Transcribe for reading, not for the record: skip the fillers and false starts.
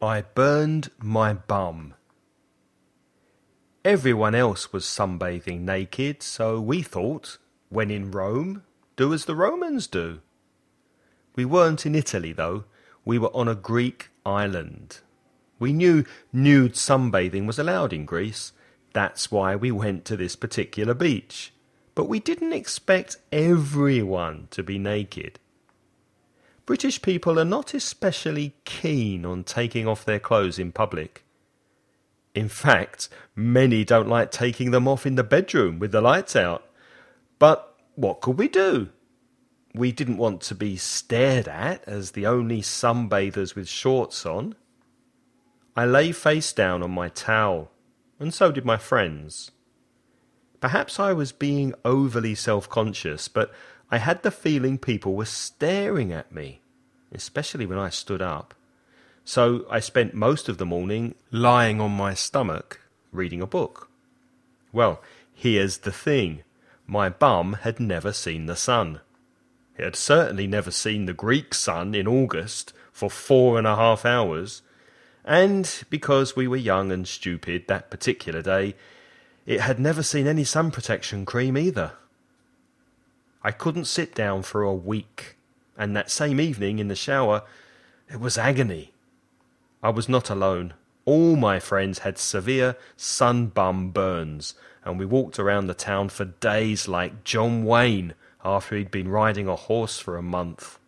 I burned my bum. Everyone else was sunbathing naked, so we thought, when in Rome, do as the Romans do. We weren't in Italy, though. We were on a Greek island. We knew nude sunbathing was allowed in Greece. That's why we went to this particular beach. But we didn't expect everyone to be naked. British people are not especially keen on taking off their clothes in public. In fact, many don't like taking them off in the bedroom with the lights out. But what could we do? We didn't want to be stared at as the only sunbathers with shorts on. I lay face down on my towel, and so did my friends. Perhaps I was being overly self-conscious, but I had the feeling people were staring at me, especially when I stood up. So I spent most of the morning lying on my stomach, reading a book. Well, here's the thing. My bum had never seen the sun. It had certainly never seen the Greek sun in August for 4.5 hours, and because we were young and stupid that particular day, it had never seen any sun protection cream either. I couldn't sit down for a week, and that same evening in the shower, it was agony. I was not alone. All my friends had severe sun-bum burns, and we walked around the town for days like John Wayne after he'd been riding a horse for a month.